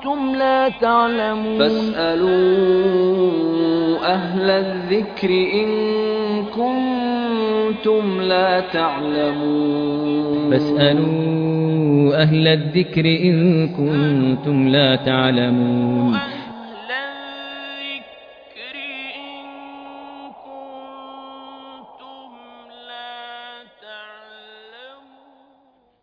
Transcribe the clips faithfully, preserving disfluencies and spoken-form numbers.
كنتم لا تعلمون فاسألوا أهل الذكر إن كنتم لا تعلمون فاسألوا أهل الذكر إن كنتم لا تعلمون أهل الذكر إن كنتم لا تعلمون.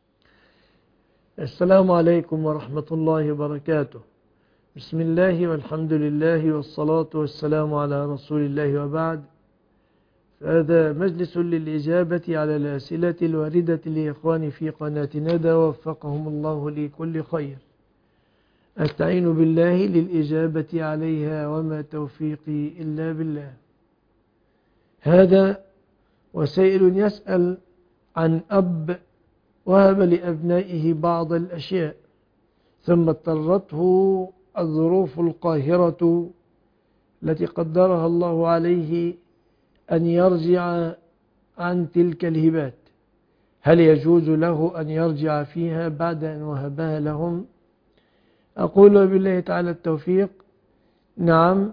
السلام عليكم ورحمة الله وبركاته. بسم الله والحمد لله والصلاة والسلام على رسول الله وبعد. هذا مجلس للإجابة على الأسئلة الواردة لإخواني في قناة ندى وفقهم الله لكل خير. أستعين بالله للإجابة عليها وما توفيقي إلا بالله. هذا وسائل يسأل عن أب وهب لأبنائه بعض الأشياء ثم اضطرته الظروف القاهرة التي قدرها الله عليه أن يرجع عن تلك الهبات. هل يجوز له أن يرجع فيها بعد أن وهبها لهم؟ أقول بالله تعالى التوفيق، نعم،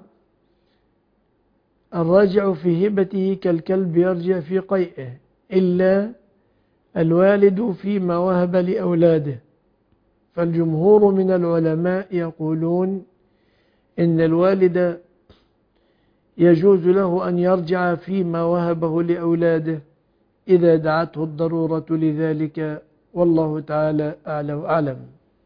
الراجع في هبته كالكلب يرجع في قيئه، إلا الوالد فيما وهب لأولاده. فالجمهور من العلماء يقولون إن الوالد يجوز له أن يرجع فيما وهبه لأولاده إذا دعته الضرورة لذلك، والله تعالى أعلى وأعلم.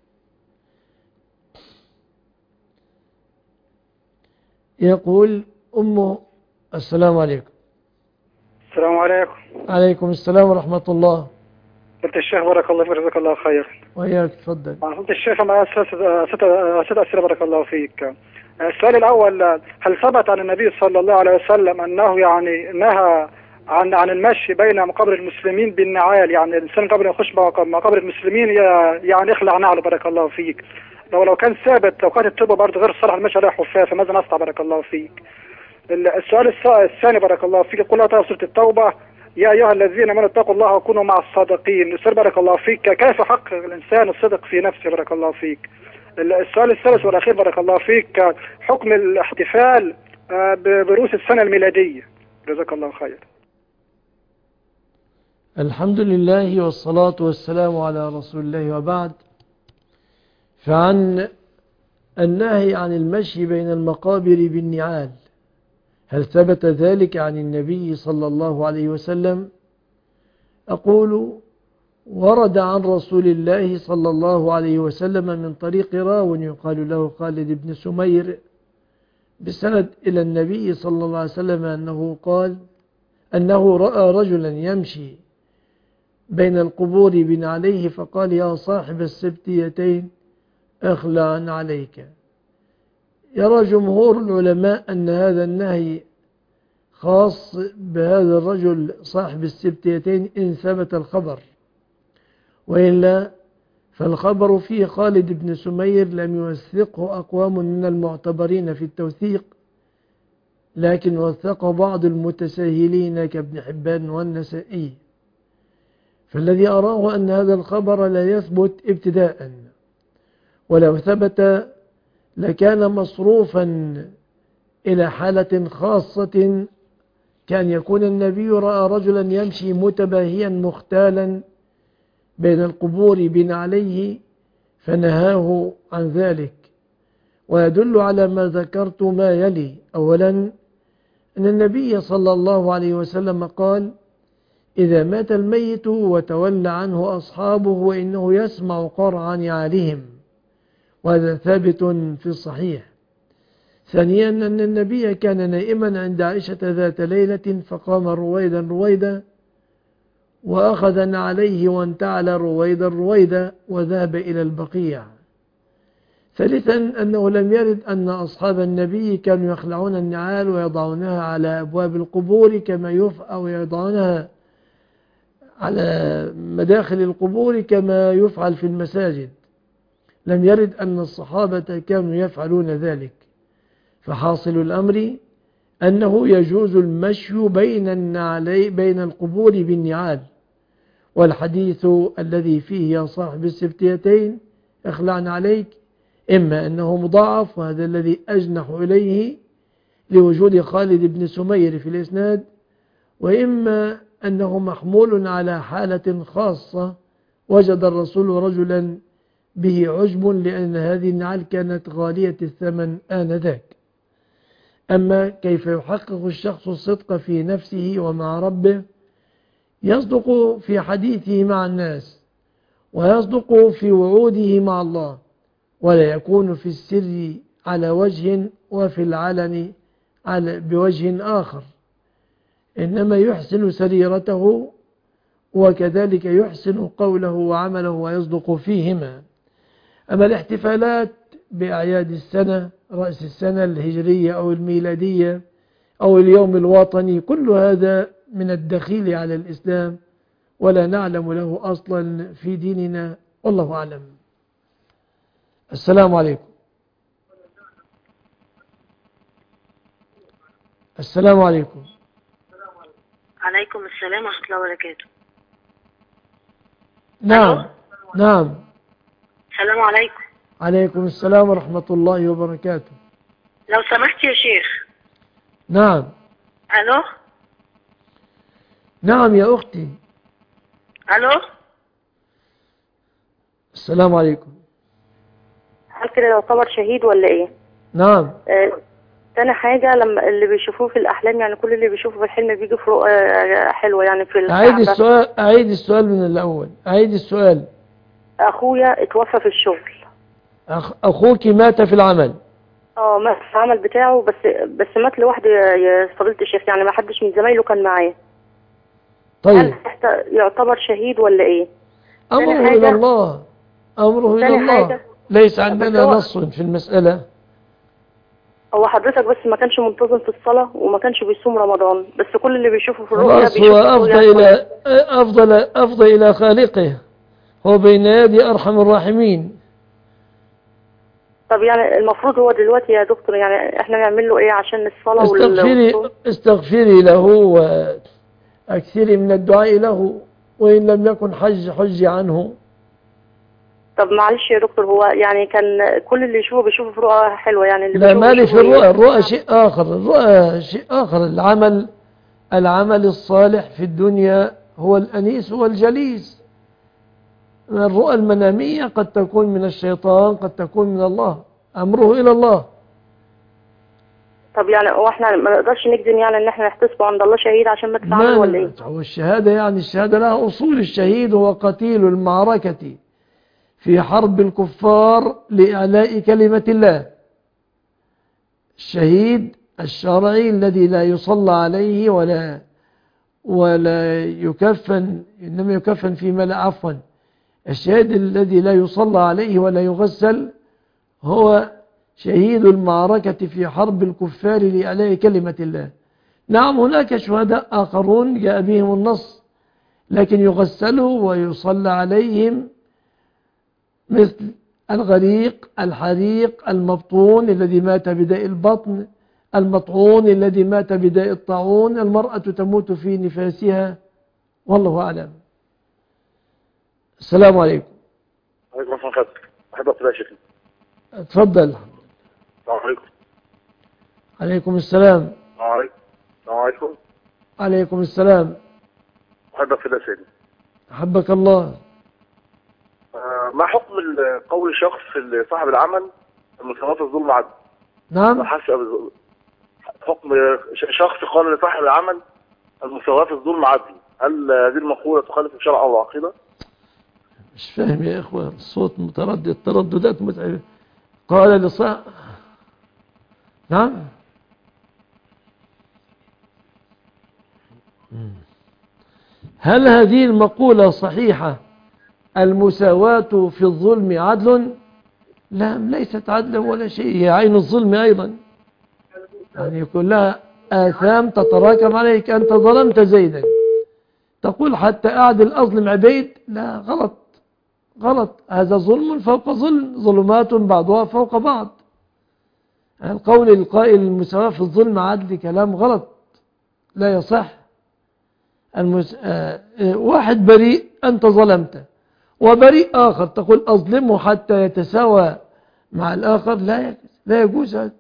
يقول أمه: السلام عليكم. السلام عليكم. عليكم السلام ورحمة الله. قلت الشيخ بارك الله فيك جزاك الله خير. وإياك، تفضل. قلت الشيخ معي ست أسئلة بارك الله فيك. السؤال الأول: هل ثبت عن النبي صلى الله عليه وسلم أنه يعني نهى عن عن المشي بين مقابر المسلمين بالنعال؟ يعني الإنسان قبل ما يخش مقابر المسلمين يعني يخلع نعله بارك الله فيك. لو لو كان ثابت، لو كانت التوبة برضه غير صالح المشي عليها حفاة، فماذا نصنع بارك الله فيك؟ السؤال الثاني بارك الله فيك، يقول الله سورة التوبة: يا أيها الذين آمنوا اتقوا الله وكونوا مع الصادقين. السؤال بارك الله فيك: كيف يحقق الإنسان الصدق في نفسه بارك الله فيك؟ السؤال الثالث والأخير بارك الله فيك: حكم الاحتفال برؤوس السنة الميلادية. جزاك الله خير. الحمد لله والصلاة والسلام على رسول الله وبعد. فعن النهي عن المشي بين المقابر بالنعال، هل ثبت ذلك عن النبي صلى الله عليه وسلم؟ أقول: ورد عن رسول الله صلى الله عليه وسلم من طريق راو يقال له خالد بن سمير بسند إلى النبي صلى الله عليه وسلم أنه قال أنه رأى رجلا يمشي بين القبور بنعليه فقال: يا صاحب السبتيتين اخلع عليك. يرى جمهور العلماء أن هذا النهي خاص بهذا الرجل صاحب السبتيتين إن ثبت الخبر، وإلا فالخبر فيه خالد بن سمير لم يوثقه أقوام من المعتبرين في التوثيق، لكن وثقه بعض المتساهلين كابن حبان والنسائي. فالذي أراه أن هذا الخبر لا يثبت ابتداء، ولو ثبت لكان مصروفا إلى حالة خاصة، كان يكون النبي رأى رجلا يمشي متباهيا مختالا بين القبور بنعليه فنهاه عن ذلك. ويدل على ما ذكرت ما يلي: أولا، أن النبي صلى الله عليه وسلم قال: إذا مات الميت وتولى عنه أصحابه وإنه يسمع قرع نعالهم، وهذا ثابت في الصحيح. ثانيا، أن النبي كان نائما عند عائشة ذات ليلة فقام رويدا رويدا وأخذ عليه وانتعل رويدا رويدا وذهب إلى البقيع. ثالثا، أنه لم يرد أن أصحاب النبي كانوا يخلعون النعال ويضعونها على أبواب القبور كما يفعل، أو يضعونها على مداخل القبور كما يفعل في المساجد. لم يرد أن الصحابة كانوا يفعلون ذلك. فحاصل الأمر أنه يجوز المشي بين النعلي بين القبور بالنعال. والحديث الذي فيه يا صاحب السبتيتين اخلعن عليك إما أنه مضاعف وهذا الذي أجنح إليه لوجود خالد بن سمير في الإسناد، وإما أنه محمول على حالة خاصة وجد الرسول رجلا به عجب لأن هذه النعال كانت غالية الثمن آنذاك. أما كيف يحقق الشخص الصدق في نفسه ومع ربه؟ يصدق في حديثه مع الناس، ويصدق في وعوده مع الله، ولا يكون في السر على وجه وفي العلن على بوجه آخر، إنما يحسن سريرته وكذلك يحسن قوله وعمله ويصدق فيهما. أما الاحتفالات بأعياد السنة، رأس السنة الهجرية أو الميلادية أو اليوم الوطني، كل هذا من الدخيل على الإسلام ولا نعلم له أصلا في ديننا، والله أعلم. السلام عليكم. السلام عليكم. عليكم السلام ورحمة الله وبركاته. نعم. ألو؟ نعم. السلام عليكم. عليكم السلام ورحمة الله وبركاته. لو سمحت يا شيخ. نعم. ألو؟ نعم يا أختي. ألو؟ السلام عليكم. هل كده يعتبر شهيد ولا إيه؟ نعم. آه، تاني حاجة، لما اللي بيشوفوه في الأحلام، يعني كل اللي بيشوفه في الحلم بيجي في رؤى حلوة يعني في أعيد الكعبة. السؤال أعيد السؤال من الأول. أعيد السؤال. أخويا اتوفى في الشغل. أخ... أخوك مات في العمل. اه مات في العمل بتاعه، بس بس مات لوحده يا يا فضيلة الشيخ، يعني ما حدش من زمايله كان معاه. طيب. هل يعتبر شهيد ولا إيه؟ أمره إلى الله. أمره إلى الله. حاجة. ليس عندنا نص في المسألة. هو حضرتك بس ما كانش منتظم في الصلاة وما كانش بيصوم رمضان، بس كل اللي بيشوفه في الرؤيا خلاص، هو بيشوفه أفضى يعني إلى أفضل أفضى إلى خالقه، هو بين يدي أرحم الراحمين. طب يعني المفروض هو دلوقتي يا دكتور، يعني احنا نعمل له ايه عشان الصلاة استغفري والصوم؟ استغفري له وأكثري من الدعاء له، وإن لم يكن حج حج عنه. طب معلش يا دكتور، هو يعني كان كل اللي يشوفه بيشوفه في رؤى حلوة، يعني اللي لا، بيشوفه مالي في بيشوفه الرؤى. إيه؟ الرؤى شيء آخر. الرؤى شيء آخر. العمل العمل الصالح في الدنيا هو الأنيس والجليس. الرؤى المنامية قد تكون من الشيطان، قد تكون من الله، أمره إلى الله. طب يعني هو احنا ما نقدرش نجزم يعني ان احنا نحتسبه عند الله شهيد عشان ما تفعله ولا ايه؟ هو الشهادة يعني الشهادة لها أصول. الشهيد هو قتيل المعركة في حرب الكفار لإعلاء كلمة الله. الشهيد الشرعي الذي لا يصلى عليه ولا ولا يكفن، إنما يكفن في ملأ. عفوا، الشهيد الذي لا يصلى عليه ولا يغسل هو شهيد المعركة في حرب الكفار لإعلاء كلمة الله. نعم، هناك شهداء آخرون جاء بهم النص، لكن يغسلوا ويصلى عليهم، مثل الغريق، الحريق، المبطون الذي مات بداء البطن، المطعون الذي مات بداء الطاعون، المرأة تموت في نفاسها، والله أعلم. السلام عليكم. عليكم السلام ورحمة الله. أحب أطلع يا شيخنا. اتفضل. السلام عليكم. عليكم السلام. السلام عليكم. السلام عليكم. عليكم السلام. أحب أطلع يا سيدي. أحبك الله. آه، ما حكم قول شخص صاحب العمل المساواة الظلم عدل؟ نعم. حسب حكم شخص قال لصاحب العمل المساواة الظلم عدل، هل هذه المقولة تخالف الشرع أو العقيدة؟ مش فاهم يا إخوة، الصوت متردد، ترددات متعبة. قال لصاحب. نعم. هل هذه المقولة صحيحة؟ المساواة في الظلم عدل؟ لا، ليست عدلا ولا شيء، هي عين الظلم أيضا، يعني يكون لها آثام تتراكم عليك. أنت ظلمت زيدا، تقول حتى أعدل أظلم عبيد؟ لا، غلط غلط، هذا ظلم فوق ظلم، ظلمات بعضها فوق بعض. القول القائل المساواة في الظلم عدل كلام غلط، لا يصح. المس... آه... واحد بريء، أنت ظلمته، وبريء آخر تقول أظلمه حتى يتساوى مع الآخر لا يجوز، لا يجوز هذا.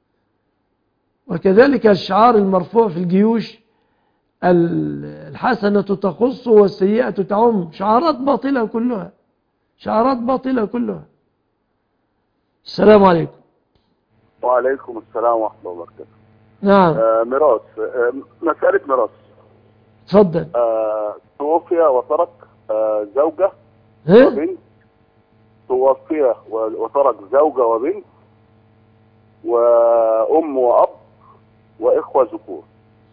وكذلك الشعار المرفوع في الجيوش الحسنة تخص والسيئة تعم، شعارات باطلة كلها، شعارات باطلة كلها. السلام عليكم. وعليكم السلام ورحمة الله وبركاته. نعم. آه ميراث، آه مسألة ميراث. تفضل. آه توفي وترك آه زوجة ها؟ وبنت، توفي وترك زوجة وبنت وأم وأب وإخوة ذكور.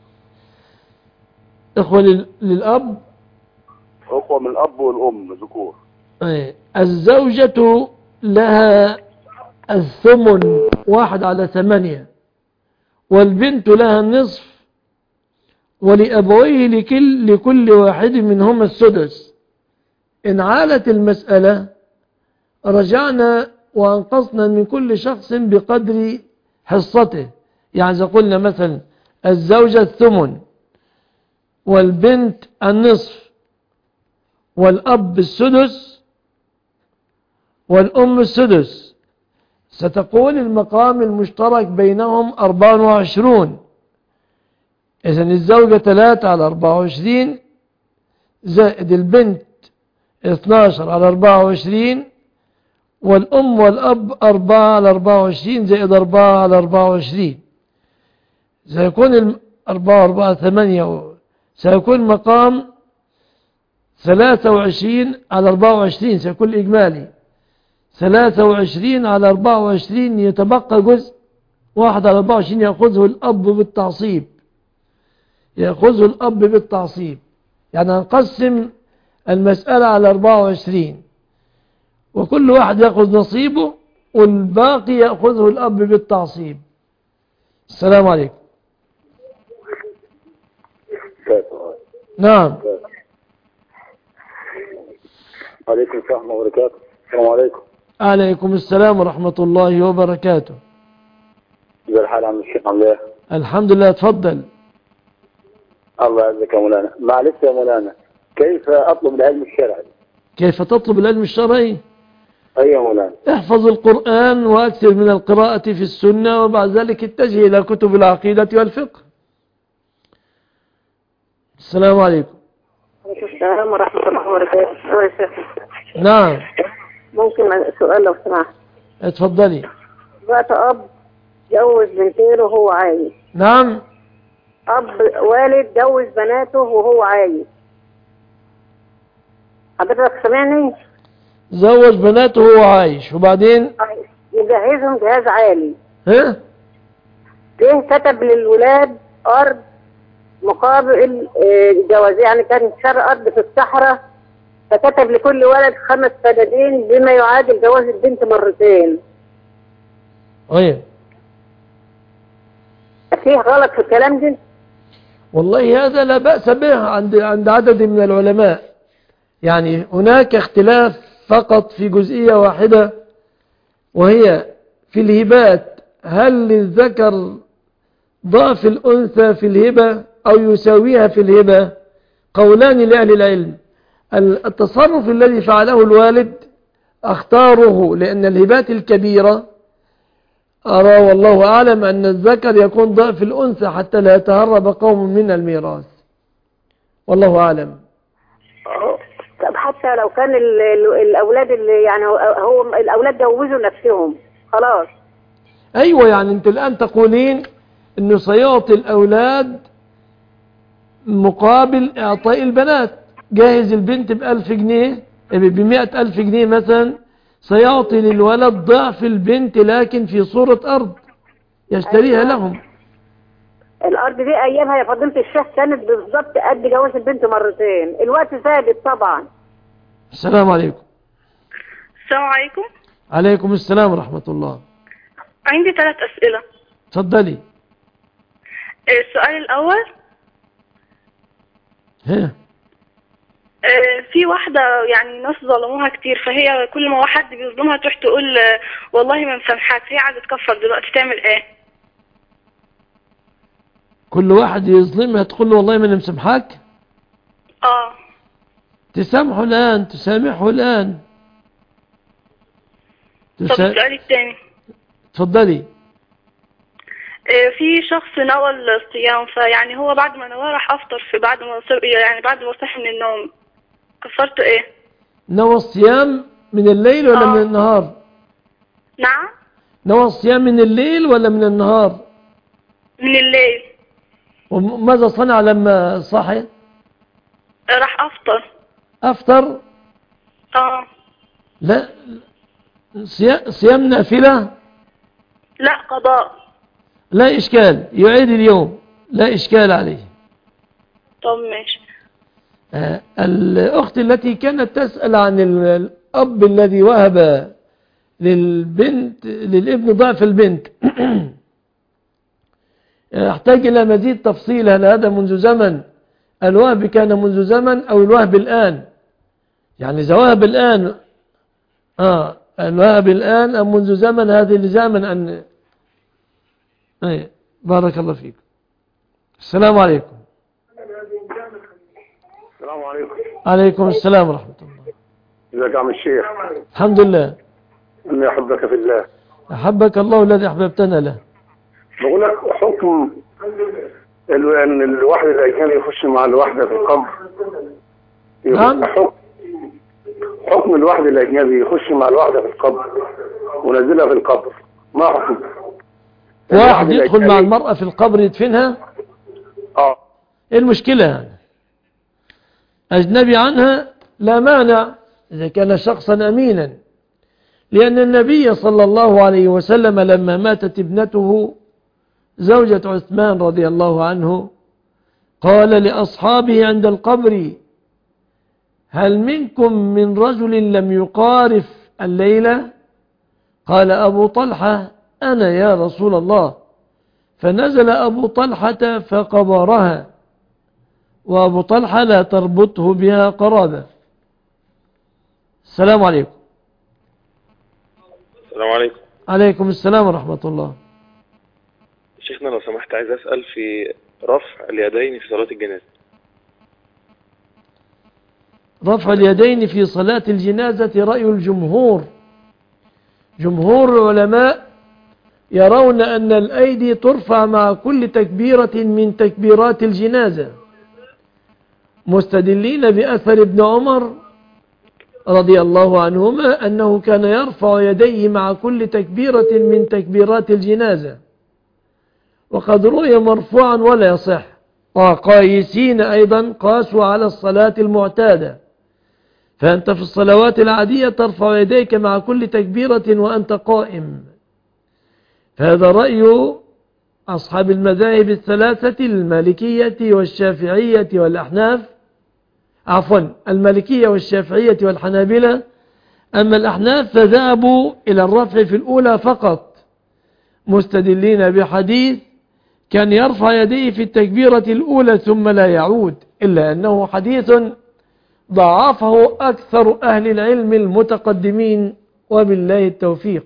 إخوة لل... للأب، أخوة من الأب والأم ذكور. أي. الزوجة لها الثمن واحد على ثمانية، والبنت لها النصف، ولأبويه لكل, لكل واحد منهما السدس. إن عالت المسألة رجعنا وأنقصنا من كل شخص بقدر حصته. يعني إذا قلنا مثلا الزوجة الثمن والبنت النصف والأب السدس والأم السدس، ستقول المقام المشترك بينهم أربعة وعشرون. إذن الزوجة ثلاثة على أربعة وعشرين زائد البنت اثني عشر على أربعة وعشرين، والأم والأب أربعة على أربعة وعشرين زائد أربعة على أربعة وعشرين، سيكون أربعة أربعة ثمانية، سيكون مقام ثلاثة وعشرين على أربعة وعشرين، سيكون الإجمالي ثلاثة وعشرين على أربعة وعشرين، يتبقى جزء واحد على أربعة وعشرين يأخذه الأب بالتعصيب، يأخذه الأب بالتعصيب. يعني نقسم المسألة على أربعة وعشرين وكل واحد يأخذ نصيبه والباقي يأخذه الأب بالتعصيب. السلام عليكم. نعم. عليكم السلام وبركاته. السلام عليكم. عليكم السلام ورحمة الله وبركاته. ازي الحال عم الشيخ؟ عامل ايه؟ الحمد لله. تفضل. الله يعزك يا مولانا. معلش يا مولانا، كيف اطلب العلم الشرعي؟ كيف تطلب العلم الشرعي؟ اي يا مولانا. احفظ القرآن واكثر من القراءة في السنة، وبعد ذلك اتجه إلى كتب العقيدة والفقه. السلام عليكم. عليكم السلام ورحمة الله وبركاته. نعم. ممكن سؤال لو سمحت؟ اتفضلي. دلوقتي أب جوز بنتين وهو عايز. نعم. أب والد جوز بناته وهو عايز. حضرتك سامعني؟ زوج بناته وهو عايش، وبعدين يجهزهم جهاز عالي. ها؟ جه كتب للولاد أرض مقابل الجواز، يعني كان شر أرض في الصحراء، فكتب لكل ولد خمس فدادين بما يعادل جواز البنت مرتين. ايوه. فيه غلط في الكلام ده؟ والله هذا لا بأس به عند عند عدد من العلماء. يعني هناك اختلاف فقط في جزئية واحدة، وهي في الهبات، هل للذكر ضعف الأنثى في الهبة أو يساويها في الهبة؟ قولان لأهل العلم. التصرف الذي فعله الوالد اختاره، لأن الهبات الكبيرة أرى والله أعلم أن الذكر يكون ضعف الأنثى حتى لا يتهرب قوم من الميراث، والله أعلم. طب حتى لو كان ال ال الأولاد اللي يعني هو الأولاد جوزوا نفسهم خلاص. أيوة، يعني أنت الآن تقولين أنه سيعطي الأولاد مقابل إعطاء البنات. جاهز البنت بألف جنيه بمئة ألف جنيه مثلا، سيعطي للولد ضعف البنت لكن في صورة أرض يشتريها لهم. الأرض دي أيامها يا فضيلة الشيخ كانت بالضبط قد جواز البنت مرتين، الوقت زادت طبعا. السلام عليكم. السلام عليكم. عليكم السلام ورحمة الله. عندي ثلاث أسئلة. تفضلي. السؤال الأول، ها. في واحدة يعني ناس ظلموها كتير، فهي كل ما واحد بيظلمها تروح تقول والله ما مسامحاك، هي عايزة تكفر دلوقتي، تعمل ايه؟ كل واحد يظلمها تقول له والله ما مسامحاك؟ اه. تسامحه الآن، تسامحه الآن. طب السؤال الثاني. تفضلي. في شخص نوى الصيام، فيعني هو بعد ما نوى راح افطر في بعد ما يعني بعد ما صحي من النوم، كفرته ايه؟ نوى الصيام من الليل ولا آه. من النهار؟ نعم. نوى الصيام من الليل ولا من النهار؟ من الليل. وماذا صنع لما صحي؟ راح افطر. افطر؟ اه. لا، صيام نافلة؟ لا، قضاء. لا إشكال، يعيد اليوم، لا إشكال عليه. طب ماشي. آه الأخت التي كانت تسأل عن الأب الذي وهب للبنت للابن ضعف البنت يحتاج إلى مزيد تفصيل. هل هذا منذ زمن، الوهب كان منذ زمن أو الوهب الآن؟ يعني إذا وهب الآن آه الوهب الآن أم منذ زمن، هذه لزاما أن أي بارك الله فيك. السلام عليكم. السلام عليكم. عليكم السلام ورحمة الله. ازيك يا عم الشيخ؟ الحمد لله. اني احبك في الله. احبك الله الذي احببتنا له. بقول لك حكم ان الواحد الاجنبي يخش مع الواحده في القبر. نعم. حكم حكم الواحد الاجنبي يخش مع الواحده في القبر ونزلها في القبر، ما حكم؟ واحد يدخل مع المرأة في القبر يدفنها؟ اه. ايه المشكلة يعني؟ اجنبي عنها لا مانع اذا كان شخصا امينا، لان النبي صلى الله عليه وسلم لما ماتت ابنته زوجة عثمان رضي الله عنه قال لأصحابه عند القبر: هل منكم من رجل لم يقارف الليلة؟ قال أبو طلحة: أنا يا رسول الله. فنزل أبو طلحة فقبرها، وأبو طلحة لا تربطه بها قرابة. السلام عليكم. السلام عليكم. عليكم السلام ورحمة الله. شيخنا لو سمحت عايز أسأل في رفع اليدين في صلاة الجنازة. رفع اليدين في صلاة الجنازة رأي الجمهور. جمهور العلماء يرون أن الأيدي ترفع مع كل تكبيرة من تكبيرات الجنازة، مستدلين بأثر ابن عمر رضي الله عنهما أنه كان يرفع يديه مع كل تكبيرة من تكبيرات الجنازة، وقد روي مرفوعا ولا يصح. وقايسين أيضا قاسوا على الصلاة المعتادة، فأنت في الصلوات العادية ترفع يديك مع كل تكبيرة وأنت قائم. هذا رأي أصحاب المذاهب الثلاثة، المالكية والشافعية والأحناف، عفوا المالكية والشافعية والحنابلة. أما الأحناف فذهبوا إلى الرفع في الأولى فقط، مستدلين بحديث كان يرفع يديه في التكبيرة الأولى ثم لا يعود، إلا أنه حديث ضعفه أكثر أهل العلم المتقدمين، وبالله التوفيق.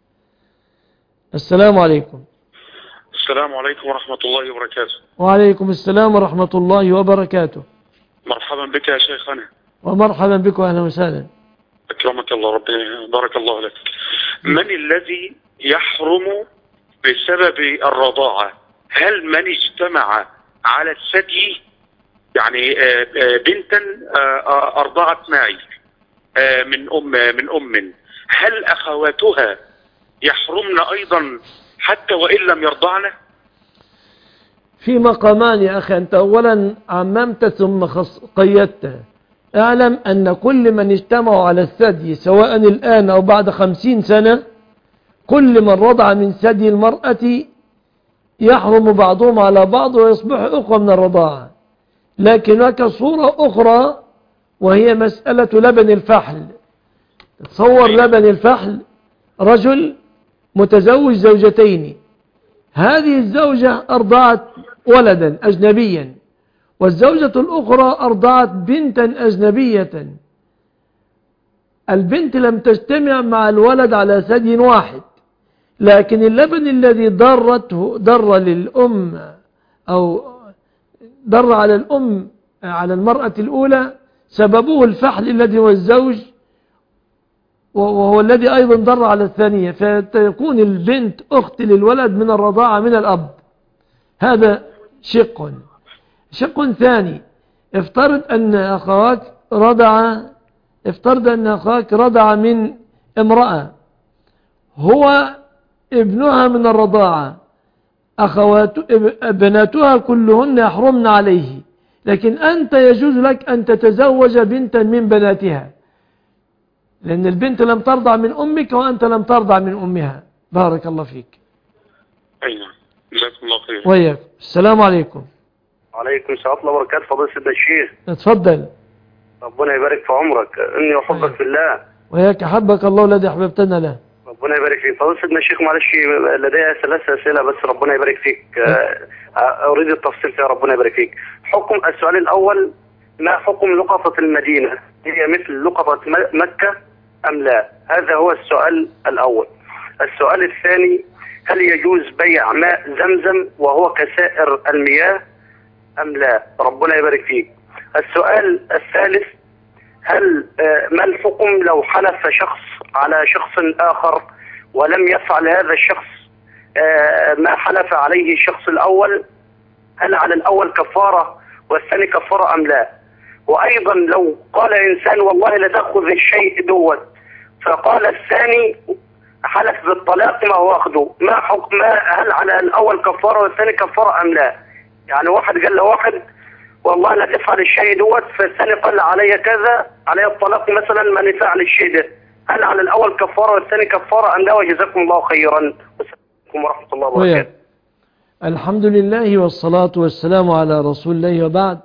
السلام عليكم. السلام عليكم ورحمة الله وبركاته. وعليكم السلام ورحمة الله وبركاته. مرحبا بك يا شيخنا. ومرحبا بك وأهلا وسهلا. أكرمك الله، ربنا بارك الله لك. من الذي يحرم بسبب الرضاعة؟ هل من اجتمع على الثدي، يعني بنتا أرضعت معي من أم من أم، هل أخواتها يحرمن أيضا حتى وإن لم يرضعن؟ في مقامان يا أخي، أنت أولا عممت ثم قيدت. اعلم أن كل من اجتمعوا على الثدي سواء الآن أو بعد خمسين سنة، كل من رضع من ثدي المرأة يحرم بعضهم على بعض ويصبح أخوة من الرضاعة. لكن هناك صورة أخرى وهي مسألة لبن الفحل. تصور لبن الفحل، رجل متزوج زوجتين، هذه الزوجة أرضعت ولدا أجنبيا، والزوجة الأخرى أرضعت بنتا أجنبية. البنت لم تجتمع مع الولد على ثدي واحد، لكن اللبن الذي ضرته ضر للأم أو ضر على الأم على المرأة الأولى سببه الفحل الذي هو الزوج، وهو الذي أيضا ضر على الثانية، فتكون البنت أخت للولد من الرضاعة من الأب. هذا شق. شق ثاني، افترض أن أخاك رضع افترض أن أخاك رضع من امرأة هو ابنها من الرضاعة، أخوات بناتها كلهن يحرمن عليه، لكن أنت يجوز لك أن تتزوج بنتا من بناتها، لأن البنت لم ترضع من أمك وأنت لم ترضع من أمها. بارك الله فيك. أيوة، جزاكم الله خير. وياك. السلام عليكم. وعليكم السلام ورحمة الله وبركاته. فضيلة سيدنا الشيخ، اتفضل. ربنا يبارك في عمرك، إني أحبك في الله. وياك، أحبك الله الذي أحببتنا له. ربنا يبارك فيك. فضيلة سيدنا الشيخ، معلش لدي ثلاث أسئلة بس، ربنا يبارك فيك. أريد التفصيل فيها، ربنا يبارك فيك. حكم السؤال الأول، ما حكم لقطة المدينة؟ هي مثل لقطة مكة أم لا؟ هذا هو السؤال الأول. السؤال الثاني، هل يجوز بيع ماء زمزم وهو كسائر المياه أم لا؟ ربنا يبارك فيك. السؤال الثالث، هل ما الحكم لو حلف شخص على شخص آخر ولم يفعل هذا الشخص ما حلف عليه الشخص الأول؟ هل على الأول كفارة والثاني كفارة أم لا؟ وأيضا لو قال إنسان والله لا تأخذ الشيء دوت، فقال الثاني حلف بالطلاق ما هو أخذه، ما حكم؟ هل على الأول كفارة والثاني كفارة أم لا؟ يعني واحد قال له واحد والله لا تفعل الشيء دوت، فالثاني قال علي كذا، علي الطلاق مثلا ما نفعل الشيء ده، هل على الأول كفارة والثاني كفارة أم لا؟ وجزاكم الله خيرا، والسلام عليكم ورحمة الله وبركاته. الحمد لله والصلاة والسلام على رسول الله، وبعد.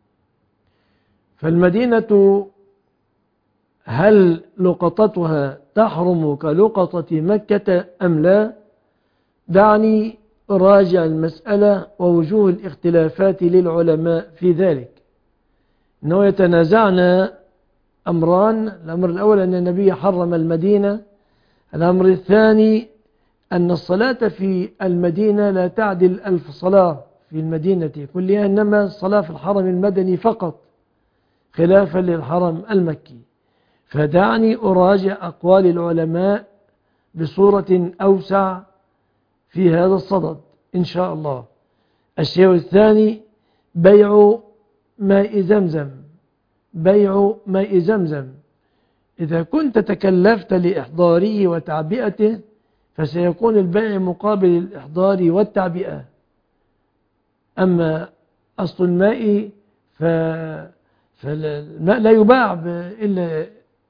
فالمدينة هل لقطتها تحرم كلقطة مكة أم لا؟ دعني راجع المسألة ووجوه الاختلافات للعلماء في ذلك، أنه يتنازعنا أمران. الأمر الأول أن النبي حرم المدينة، الأمر الثاني أن الصلاة في المدينة لا تعدل ألف صلاة في المدينة كلها، إنما الصلاة في الحرم المدني فقط خلافا للحرم المكي. فدعني أراجع أقوال العلماء بصورة أوسع في هذا الصدد إن شاء الله. الشيء الثاني، بيع ماء زمزم. بيع ماء زمزم إذا كنت تكلفت لإحضاره وتعبئته فسيكون البيع مقابل الإحضار والتعبئة. أما أصل الماء ف... فالماء لا يباع إلا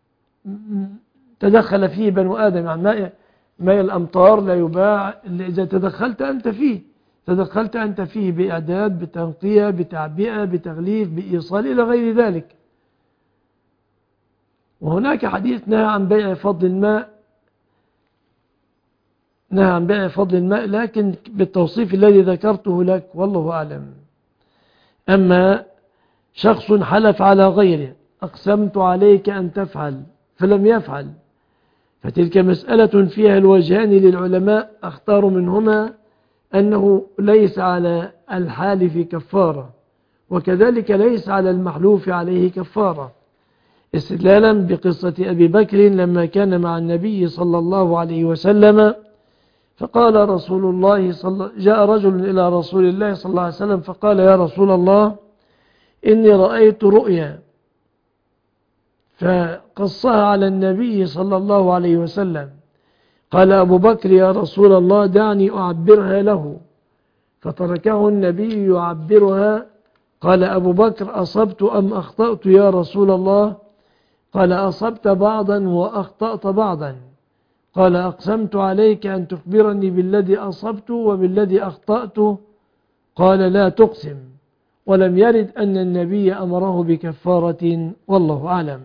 تدخل فيه بنو آدم. يعني ماء ماء الأمطار لا يباع إلا إذا تدخلت أنت فيه تدخلت أنت فيه بإعداد، بتنقية، بتعبئة، بتغليف، بإيصال إلى غير ذلك. وهناك حديث نهى عن بيع فضل الماء نهى عن بيع فضل الماء لكن بالتوصيف الذي ذكرته لك، والله أعلم. أما شخص حلف على غيره، أقسمت عليك أن تفعل فلم يفعل، فتلك مسألة فيها الوجهان للعلماء، أختار منهما أنه ليس على الحالف كفارة، وكذلك ليس على المحلوف عليه كفارة، استدلالا بقصة أبي بكر لما كان مع النبي صلى الله عليه وسلم، فقال رسول الله صلى جاء رجل إلى رسول الله صلى الله عليه وسلم فقال: يا رسول الله، إني رأيت رؤيا، فقصها على النبي صلى الله عليه وسلم. قال أبو بكر: يا رسول الله، دعني أعبرها له، فتركه النبي يعبرها. قال أبو بكر: أصبت أم أخطأت يا رسول الله؟ قال: أصبت بعضا وأخطأت بعضا. قال: أقسمت عليك أن تخبرني بالذي أصبت وبالذي أخطأت. قال: لا تقسم. ولم يرد أن النبي أمره بكفارة، والله أعلم.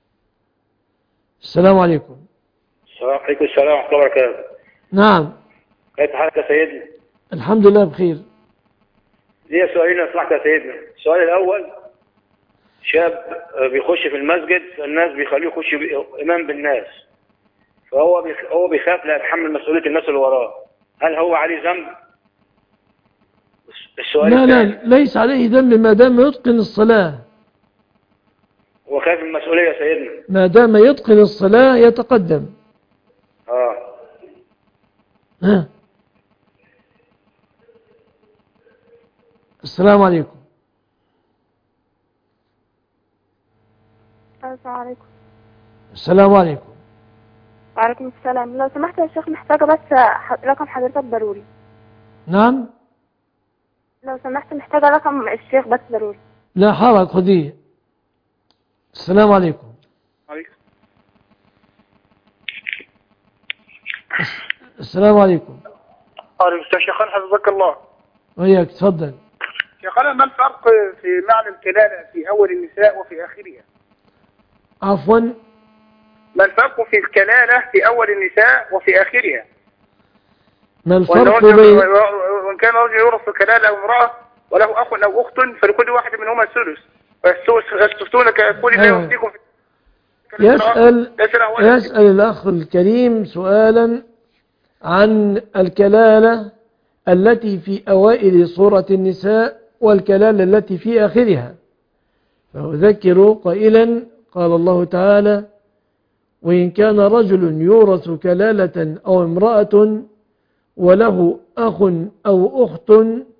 السلام عليكم. السلام عليكم. السلام ورحمة الله وبركاته. نعم. كيف حالك يا سيدنا؟ الحمد لله بخير. ليه سؤالين لو سمحت يا سيدنا. السؤال الأول، شاب بيخش في المسجد، الناس بيخليه يخش إمام بالناس، فهو هو بيخاف لا يتحمل مسؤولية الناس اللي وراه، هل هو عليه ذنب؟ السؤال لا لا ليس عليه ذنب ما دام يتقن الصلاة. وخايف من المسؤولية يا سيدنا. ما دام يتقن الصلاة يتقدم. اه ها. السلام عليكم. السلام عليكم. السلام عليكم. وعليكم السلام. لو سمحت يا شيخ محتاجة بس ح- رقم حضرتك ضروري. نعم. لو سمحت محتاجة رقم الشيخ بس ضروري. لا حرج، خذيه. السلام عليكم. عليكم. السلام عليكم. عليكم السلام. شيخنا حفظك الله. وياك تفضل. شيخنا ما الفرق في معنى الكلالة في أول النساء وفي آخرها؟ عفوا. ما الفرق في الكلالة في أول النساء وفي آخرها؟ ما وإن الفرق رجل- بين وإن كان رجل يورث كلالة أو امرأة وله أخ أو أخت فلكل واحد منهما الثلث. ويستفتونك يقول الله أيوة. يفتيكم في يسأل يسأل الأخ الكريم سؤالا عن الكلالة التي في أوائل سورة النساء والكلالة التي في آخرها. فأذكر قائلا قال الله تعالى: وإن كان رجل يورث كلالة أو امرأة وله أخ أو أخت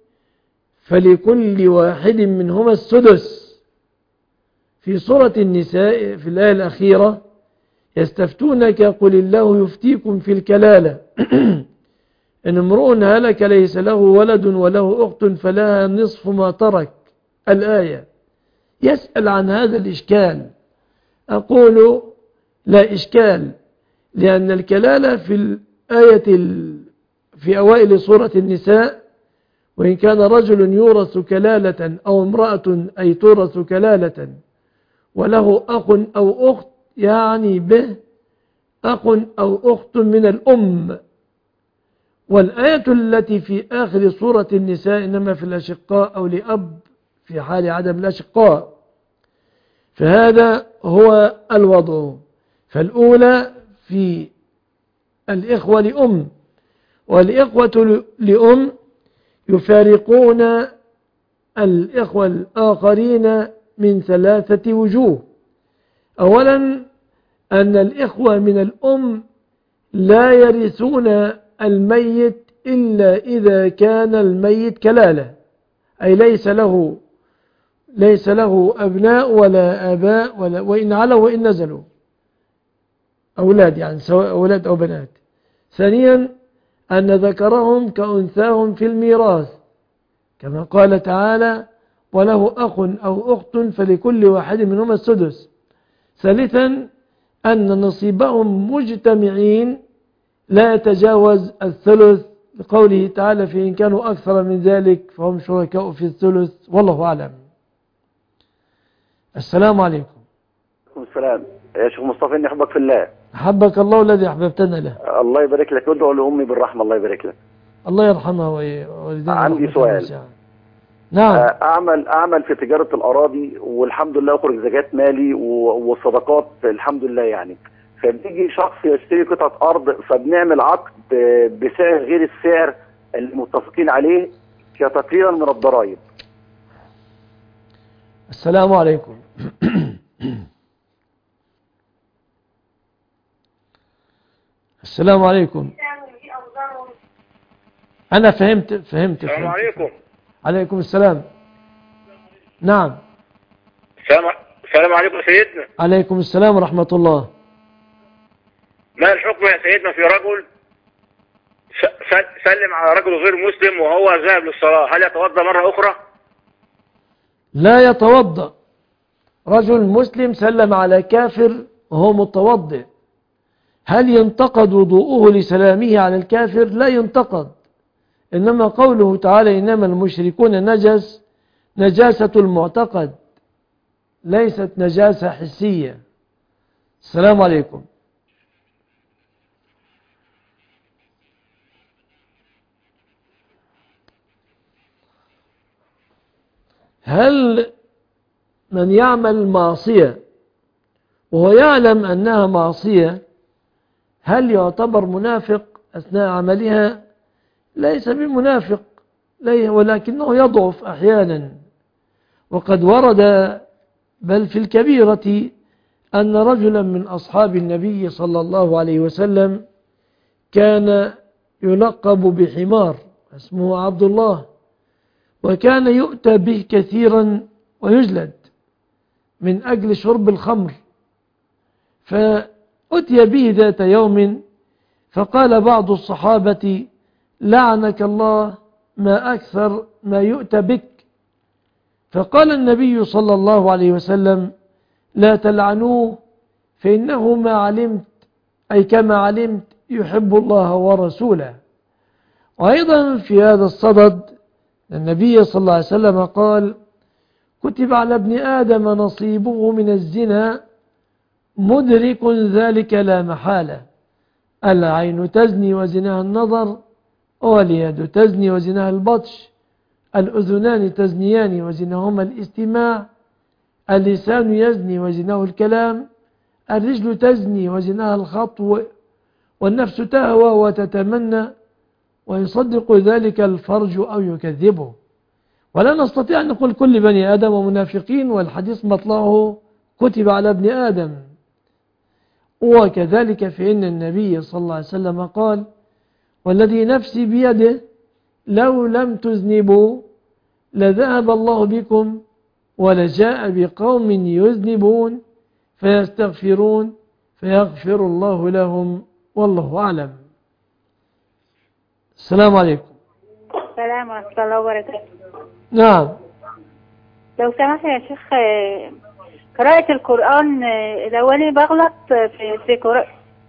فلكل واحد منهما السدس. في سورة النساء في الآية الأخيرة: يستفتونك قل الله يفتيكم في الكلالة إن امرؤ هلك ليس له ولد وله أخت فلها نصف ما ترك. الآية. يسأل عن هذا الإشكال. أقول لا إشكال، لأن الكلالة في الآية في أوائل سورة النساء: وإن كان رجل يورث كلالة أو امرأة أي تورث كلالة وله أخ أو أخت، يعني به أخ أو أخت من الأم. والآية التي في آخر سورة النساء إنما في الأشقاء أو لأب في حال عدم الأشقاء. فهذا هو الوضع. فالأولى في الإخوة لأم، والإخوة لأم يفارقون الإخوة الآخرين من ثلاثة وجوه. أولا أن الإخوة من الأم لا يرثون الميت إلا إذا كان الميت كلالة، أي ليس له ليس له أبناء ولا آباء ولا وإن علوا وإن نزلوا أولاد، يعني سواء أولاد أو بنات. ثانيا أن ذكرهم كأنثاهم في الميراث كما قال تعالى: وله أخ أو أخت فلكل واحد منهما السدس. ثالثا أن نصيبهم مجتمعين لا يتجاوز الثلث، لقوله تعالى: فإن كانوا أكثر من ذلك فهم شركاء في الثلث. والله أعلم. السلام عليكم. السلام يا شيخ مصطفى، إني أحبك في الله. أحبك الله الذي أحببتنا له. الله يبارك لك. ادعو لأمي بالرحمة، الله يبارك لك. الله يرحمها ووالدينا. عندي سؤال. نعم. أعمل أعمل في تجارة الأراضي والحمد لله، أخرج زكاة مالي والصدقات الحمد لله يعني. فبيجي شخص يشتري قطعة أرض فبنعمل عقد بسعر غير السعر اللي متفقين عليه كتقليلا من الضرائب. السلام عليكم. السلام عليكم. أنا فهمت فهمت السلام فهمت. عليكم. عليكم السلام. نعم. السلام السلام عليكم سيدنا. عليكم السلام ورحمة الله. ما الحكم يا سيدنا في رجل سلم على رجل غير مسلم وهو ذاهب للصلاة، هل يتوضأ مرة أخرى؟ لا يتوضأ. رجل مسلم سلم على كافر وهو متوضئ، هل ينتقد وضوءه لسلامه على الكافر؟ لا ينتقد. إنما قوله تعالى: إنما المشركون نجس، نجاسة المعتقد ليست نجاسة حسية. السلام عليكم. هل من يعمل معصية وهو يعلم أنها معصية هل يعتبر منافق أثناء عملها؟ ليس بمنافق، ولكنه يضعف أحيانا. وقد ورد بل في الكبيرة أن رجلا من أصحاب النبي صلى الله عليه وسلم كان يلقب بحمار اسمه عبد الله، وكان يؤتى به كثيرا ويجلد من أجل شرب الخمر. فأتي به ذات يوم فقال بعض الصحابة: لعنك الله، ما أكثر ما يؤتى بك. فقال النبي صلى الله عليه وسلم: لا تلعنوه، فإنه ما علمت، أي كما علمت، يحب الله ورسوله. وأيضا في هذا الصدد النبي صلى الله عليه وسلم قال: كتب على ابن آدم نصيبه من الزنا، مدرك ذلك لا محالة. العين تزني وزناها النظر، واليد تزني وزناها البطش، الأذنان تزنيان وزناهما الاستماع، اللسان يزني وزناه الكلام، الرجل تزني وزناها الخطو، والنفس تهوى وتتمنى، ويصدق ذلك الفرج أو يكذبه. ولا نستطيع أن نقول كل بني آدم ومنافقين، والحديث مطلعه كتب على ابن آدم. وكذلك فإن النبي صلى الله عليه وسلم قال: والذي نفسي بيده لو لم تذنبوا لذهب الله بكم ولجاء بقوم يذنبون فيستغفرون فيغفر الله لهم والله أعلم. السلام عليكم. السلام ورحمة الله وبركاته. نعم. لو سمحت يا شيخ، قراءة القرآن لو أنا بغلط في في قراءة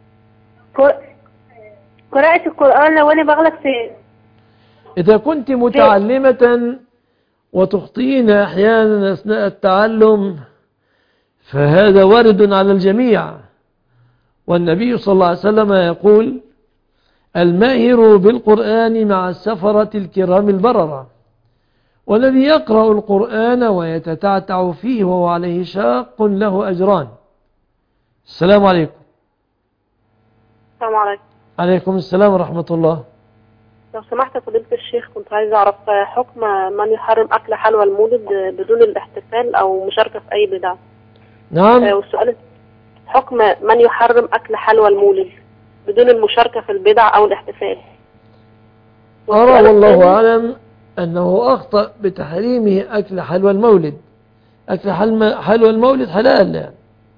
قراءة القرآن لو أنا بغلط في إذا كنت متعلمة وتخطئين أحيانا أثناء التعلم فهذا وارد على الجميع، والنبي صلى الله عليه وسلم يقول: الماهر بالقرآن مع السفرة الكرام البررة، والذي يقرأ القرآن ويتتعتع فيه وهو عليه شاق له أجران. السلام عليكم. السلام عليكم. عليكم السلام ورحمة الله. لو سمحت يا فضيلة الشيخ، كنت عايز أعرف حكم من يحرم أكل حلوى المولد بدون الاحتفال أو مشاركة في أي بدعة. نعم. والسؤال: حكم من يحرم أكل حلوى المولد بدون المشاركة في البدع أو الاحتفال. أرى والله أعلم أنه أخطأ بتحريمه أكل حلوى المولد. أكل حلوى المولد حلال يعني.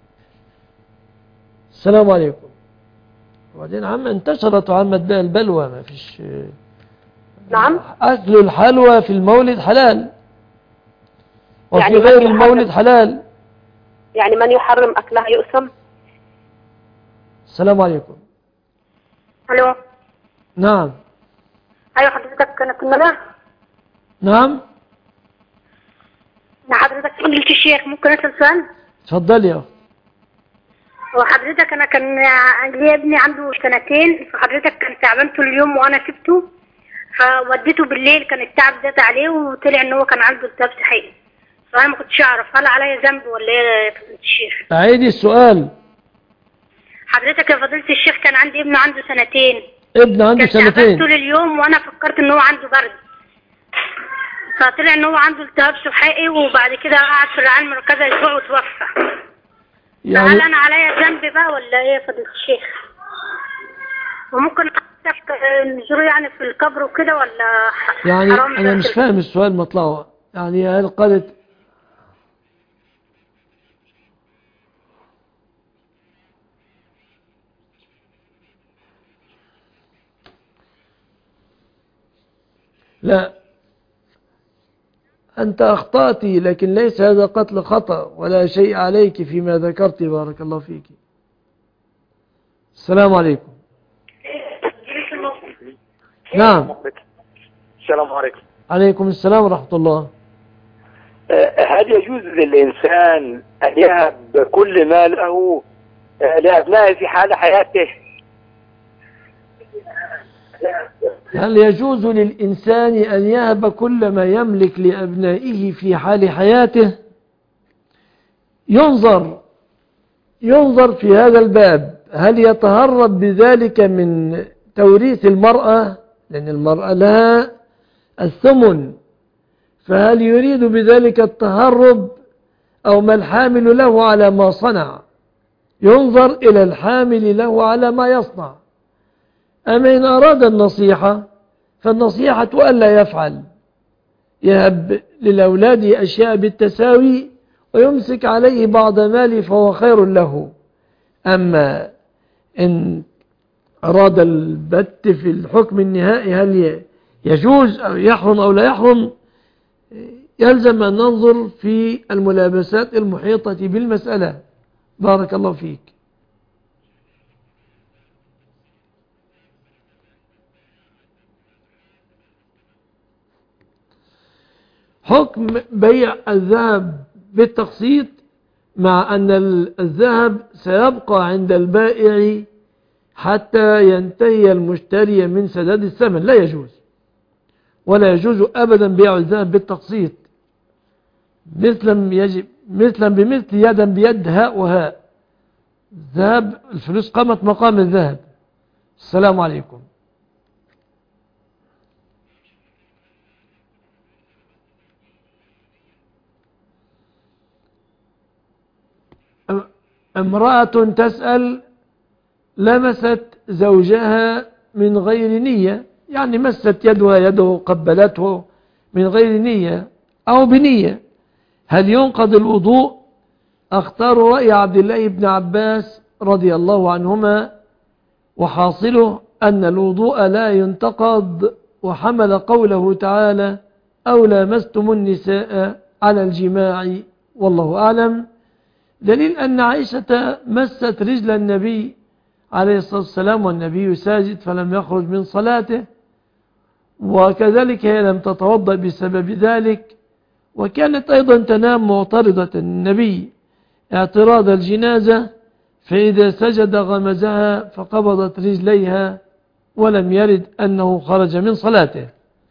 السلام عليكم. وبعدين عم انتشرت وعمت بها البلوى، ما فيش. نعم. أكل الحلوى في المولد حلال، وفي يعني غير المولد حلال. يعني من يحرم أكلها يؤثم. السلام عليكم. الو. نعم. ايوه حضرتك، انا كنا لا نعم. يا حضرتك فضيلة الشيخ، ممكن اسال سؤال؟ اتفضل يا اخت. وحضرتك انا كان لي ابني عنده سنتين، فحضرتك كان تعبان طول اليوم وانا سبته، فوديته بالليل، كان التعب زاد عليه وطلع ان هو كان عنده التهاب صحي، فانا ما كنتش اعرف هل عليا ذنب ولا ايه يا فضيلة الشيخ؟ اعيدي السؤال. حضرتك يا فضيلة الشيخ كان عندي ابن عنده سنتين. ابن عنده كان سنتين. تعبان طول اليوم وانا فكرت ان هو عنده برد، فطلع ان هو عنده التهاب صحي، وبعد كده قعد في الرعاية المركزة اسبوع وتوفى. يعني هل انا عليا ذنب بقى ولا ايه يا فضيلة الشيخ؟ وممكن نزوره يعني في القبر وكده ولا يعني حرام؟ انا مش فاهم السؤال مطلعه. يعني هل قالت لا أنت أخطأت، لكن ليس هذا قتل خطأ ولا شيء عليك فيما ذكرت. بارك الله فيك. السلام عليكم. نعم. السلام عليكم. عليكم السلام ورحمة الله. هل يجوز للإنسان أن يهب كل ما له لأبنائه في حال حياته؟ هل يجوز للإنسان أن يهب كل ما يملك لأبنائه في حال حياته؟ ينظر ينظر في هذا الباب، هل يتهرب بذلك من توريث المرأة؟ لأن المرأة لها الثمن، فهل يريد بذلك التهرب أو ما الحامل له على ما صنع، ينظر إلى الحامل له على ما يصنع. أما إن أراد النصيحة فالنصيحة ألا يفعل، يهب للأولاد أشياء بالتساوي ويمسك عليه بعض ماله فهو خير له. أما إن أراد البت في الحكم النهائي هل يجوز أو يحرم أو لا يحرم، يلزم أن ننظر في الملابسات المحيطة بالمسألة. بارك الله فيك. حكم بيع الذهب بالتقسيط مع أن الذهب سيبقى عند البائع حتى ينتهي المشتري من سداد الثمن، لا يجوز، ولا يجوز أبدا بيع الذهب بالتقسيط، مثلا يجب مثلا بمثل يدا بيد هاء وهاء. الذهب الفلوس قامت مقام الذهب. السلام عليكم. امرأة تسأل: لمست زوجها من غير نية، يعني مست يدها يده قبلته من غير نية أو بنية، هل ينقض الوضوء؟ اختار رأي عبد الله بن عباس رضي الله عنهما، وحاصله أن الوضوء لا ينتقض، وحمل قوله تعالى: أو لامستم النساء على الجماع، والله أعلم. دليل أن عائشة مست رجل النبي عليه الصلاة والسلام والنبي ساجد فلم يخرج من صلاته، وكذلك هي لم تتوضأ بسبب ذلك، وكانت أيضا تنام معترضة النبي اعتراض الجنازة، فإذا سجد غمزها فقبضت رجليها، ولم يرد أنه خرج من صلاته.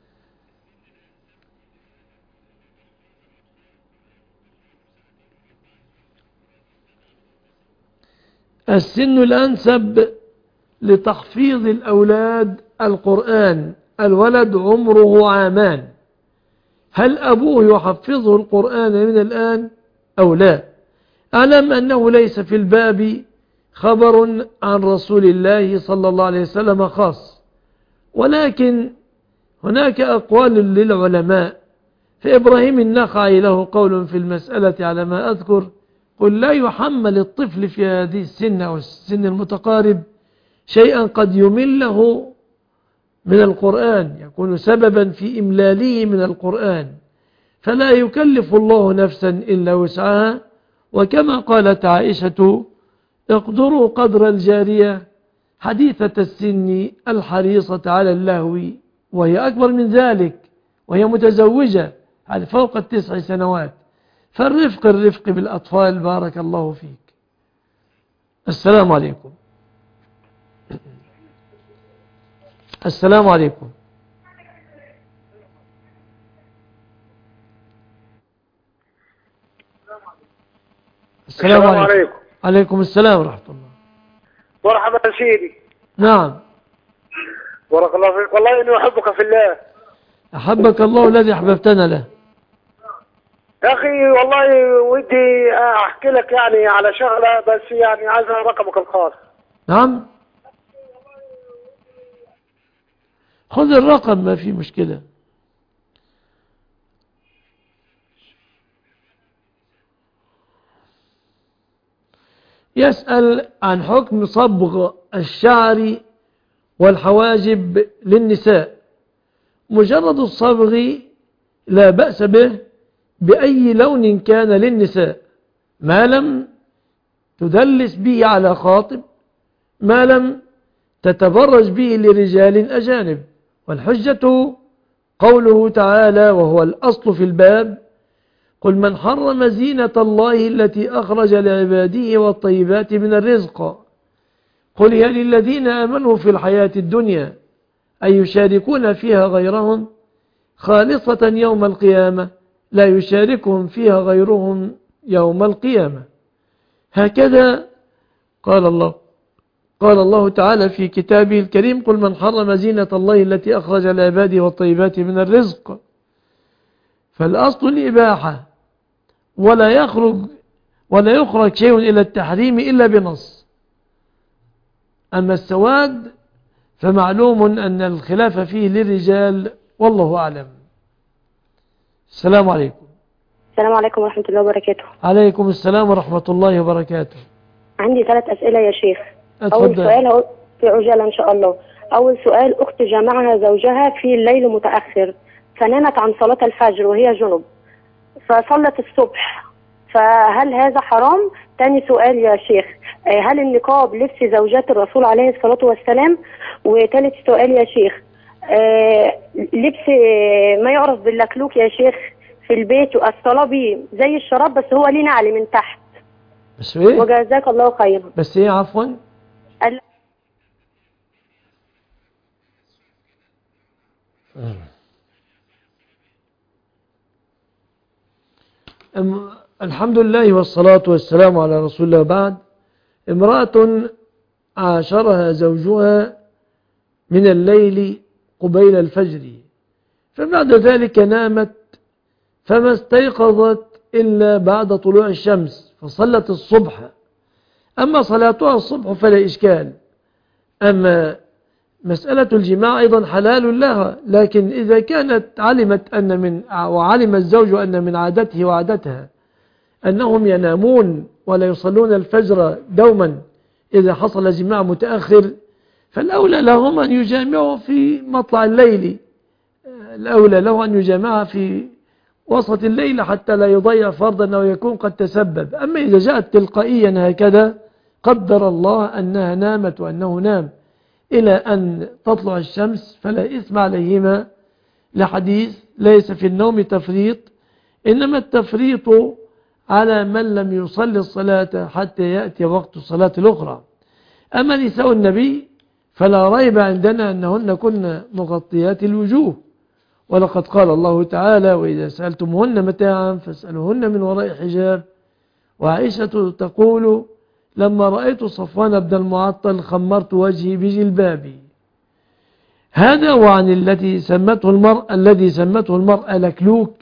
السن الأنسب لتحفيظ الأولاد القرآن: الولد عمره عامان، هل أبوه يحفظه القرآن من الآن أو لا؟ أعلم أنه ليس في الباب خبر عن رسول الله صلى الله عليه وسلم خاص، ولكن هناك أقوال للعلماء. فإبراهيم النخعي له قول في المسألة على ما أذكر، قل لا يحمل الطفل في هذه السن أو السن المتقارب شيئا قد يمله من القرآن، يكون سببا في إملاله من القرآن، فلا يكلف الله نفسا إلا وسعها. وكما قالت عائشة: اقدروا قدر الجارية حديثة السن الحريصة على اللهو، وهي أكبر من ذلك، وهي متزوجة على فوق التسع سنوات، فالرفق الرفق بالأطفال. بارك الله فيك. السلام عليكم. السلام عليكم. السلام عليكم. عليكم السلام ورحمة الله. مرحبا سيدي. نعم. بارك الله فيك، والله إني أحبك في الله. أحبك الله الذي أحببتنا له. يا أخي والله ودي أحكي لك يعني على شغلة، بس يعني عايز رقمك الخاص. نعم. خذ الرقم، ما في مشكلة. يسأل عن حكم صبغ الشعر والحواجب للنساء. مجرد الصبغ لا بأس به بأي لون كان للنساء، ما لم تدلس به على خاطب، ما لم تتبرج به لرجال أجانب. والحجة قوله تعالى وهو الأصل في الباب: قل من حرم زينة الله التي أخرج لعباده والطيبات من الرزق قل هي للذين آمنوا في الحياة الدنيا أن يشاركون فيها غيرهم خالصة يوم القيامة لا يشاركهم فيها غيرهم يوم القيامة. هكذا قال الله قال الله تعالى في كتابه الكريم: قل من حرم زينة الله التي أخرج لعباده والطيبات من الرزق. فالأصل الإباحة، ولا يخرج ولا يخرج شيء إلى التحريم إلا بنص. أما السواد فمعلوم أن الخلاف فيه للرجال والله أعلم. السلام عليكم. السلام عليكم ورحمة الله وبركاته. عليكم السلام ورحمة الله وبركاته. عندي ثلاث أسئلة يا شيخ. أتفضل. أول سؤال هو في عجالة إن شاء الله. أول سؤال: أخت جامعها زوجها في الليل متأخر فنامت عن صلاة الفجر وهي جنب فصلت الصبح، فهل هذا حرام؟ تاني سؤال يا شيخ: هل النقاب لبس زوجات الرسول عليه الصلاة والسلام؟ وثالث سؤال يا شيخ: لبس ما يعرف باللكلوك يا شيخ في البيت والصلاة بيه زي الشراب بس هو ليه نعل من تحت. بس ايه؟ وجزاك الله خيرا. بس ايه عفوا؟ ال... الحمد لله والصلاة والسلام على رسول الله. بعد، امرأة عاشرها زوجها من الليل قبيل الفجر فبعد ذلك نامت فما استيقظت إلا بعد طلوع الشمس فصلت الصبح. أما صلاتها الصبح فلا إشكال. أما مسألة الجماع أيضا حلال لها، لكن إذا كانت علمت أن من وعلم الزوج أن من عادته وعادتها أنهم ينامون ولا يصلون الفجر دوما إذا حصل جماع متأخر، فالأولى لهم أن يجامعوا في مطلع الليل، الأولى له أن يجامعها في وسط الليل حتى لا يضيع فرضا أو يكون قد تسبب. أما إذا جاءت تلقائيا هكذا قدر الله أنها نامت وأنه نام إلى أن تطلع الشمس فلا إثم عليهما، لحديث ليس في النوم تفريط إنما التفريط على من لم يصلي الصلاة حتى يأتي وقت الصلاة الأخرى. أما نساء النبي فلا ريب عندنا أنهن كن مغطيات الوجوه، ولقد قال الله تعالى: وإذا سألتمهن متاعا فاسألوهن من وراء حجاب. وعائشة تقول: لما رأيت صفوان بن المعطل خمرت وجهي بجلبابي. هذا وعن التي سمته المرأة الذي سمته المرأة لكلوك،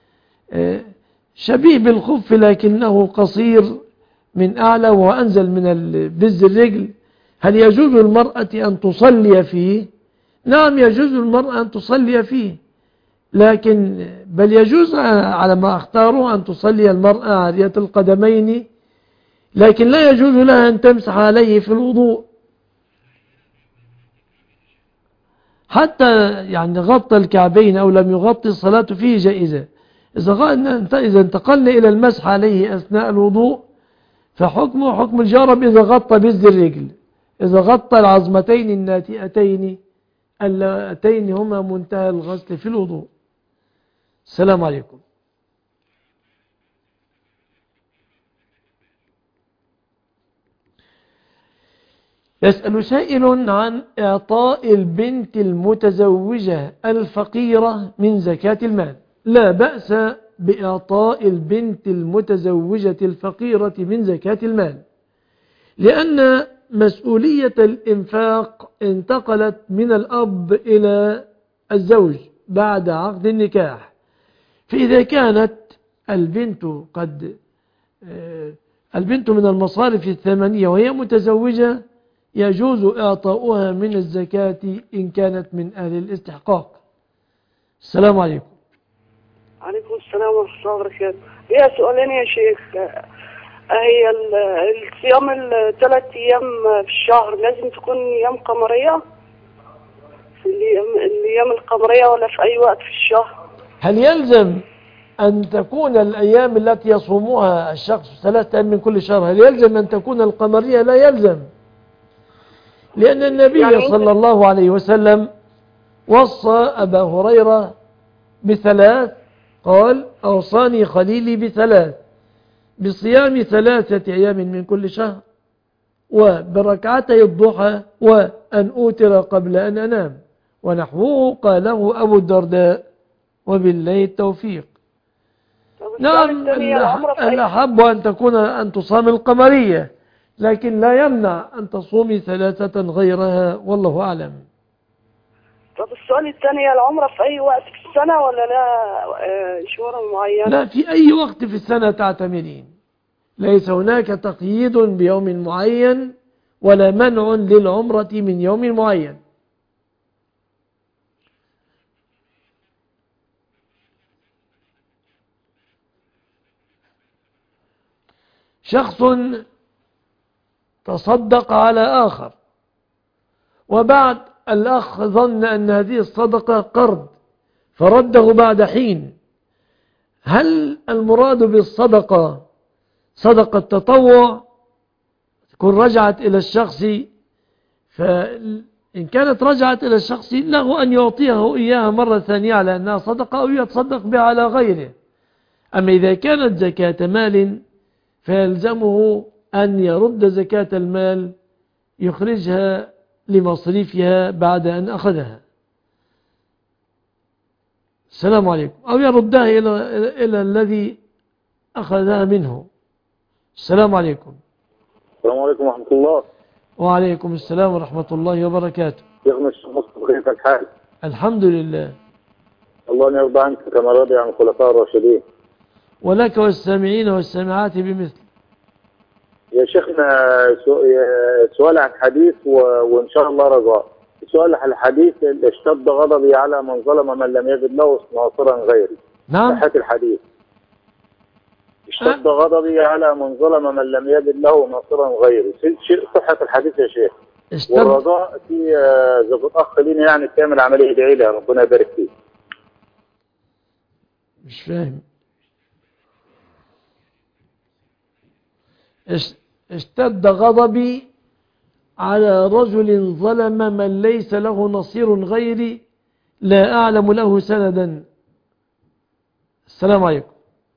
شبيه بالخف لكنه قصير من أعلى وأنزل من بز الرجل. هل يجوز المرأة أن تصلي فيه؟ نعم يجوز المرأة أن تصلي فيه، لكن بل يجوز على ما اختاره أن تصلي المرأة عارية القدمين، لكن لا يجوز لها أن تمسح عليه في الوضوء حتى يعني غطى الكعبين أو لم يغطي الصلاة فيه جائزة. إذا انتقلنا إلى المسح عليه أثناء الوضوء فحكمه حكم الجارب إذا غطى بز الرجل، إذا غطى العظمتين الناتئتين اللتين هما منتهى الغسل في الوضوء. السلام عليكم. يسأل سائل عن إعطاء البنت المتزوجة الفقيرة من زكاة المال. لا بأس بإعطاء البنت المتزوجة الفقيرة من زكاة المال، لأن مسؤولية الإنفاق انتقلت من الأب إلى الزوج بعد عقد النكاح. فإذا كانت البنت قد البنت من المصارف الثمانية وهي متزوجة يجوز إعطاؤها من الزكاة إن كانت من أهل الاستحقاق. السلام عليكم. عليكم السلام ورحمة الله وبركاته. ليا سؤالين يا شيخ. هي الصيام الثلاث أيام في الشهر لازم تكون أيام قمرية في الأيام القمرية ولا في أي وقت في الشهر؟ هل يلزم أن تكون الأيام التي يصومها الشخص ثلاثة أيام من كل شهر هل يلزم أن تكون القمرية؟ لا يلزم، لأن النبي يعني صلى الله عليه وسلم وصى أبا هريرة بثلاث، قال: أوصاني خليلي بثلاث، بصيام ثلاثة أيام من كل شهر، وبركعتي الضحى، وأن أوتر قبل أن أنام، ونحوه قاله أبو الدرداء، وبالله التوفيق. نعم الأحب أن تكون أن تصام القمرية، لكن لا يمنع أن تصومي ثلاثة غيرها، والله أعلم. طب السؤال الثاني: العمرة في أي وقت في السنة ولا لا آه، شهور معينة؟ لا، في أي وقت في السنة تعتمرين، ليس هناك تقييد بيوم معين ولا منع للعمرة من يوم معين. شخص تصدق على آخر، وبعد الأخ ظن أن هذه الصدقة قرض فرده بعد حين، هل المراد بالصدقة صدقة تطوع تكون رجعت إلى الشخص؟ فإن كانت رجعت إلى الشخص له أن يعطيه إياها مرة ثانية على أنها صدقة أو يتصدق بها على غيره. أما إذا كانت زكاة مال فيلزمه أن يرد زكاة المال يخرجها لمصرفها بعد أن أخذها. السلام عليكم. أو يردها إلى, إلى الذي أخذها منه. السلام عليكم. السلام عليكم ورحمة الله. وعليكم السلام ورحمة الله وبركاته. شيخنا الشيخ مصطفى، كيف الحال؟ الحمد لله. الله أن يرضى عنك كما رضي عن الخلفاء الراشدين. ولك والسامعين والسامعات بمثل. يا شيخنا سؤال عن حديث وإن شاء الله رجاء. سؤال عن الحديث: اشتد غضبي على من ظلم من لم يجد له ناصرا غيري. نعم. صحة الحديث: اشتد غضبي على من ظلم من لم يجد له ناصرا غيري. صحة الحديث يا شيخ. اشتد... والرجاء في زوجة أخ لينا يعني تعمل عملية ادعي لها ربنا يبارك فيه. مش فاهم. اشتد غضبي على رجل ظلم من ليس له نصير غيري لا أعلم له سندا. السلام عليكم.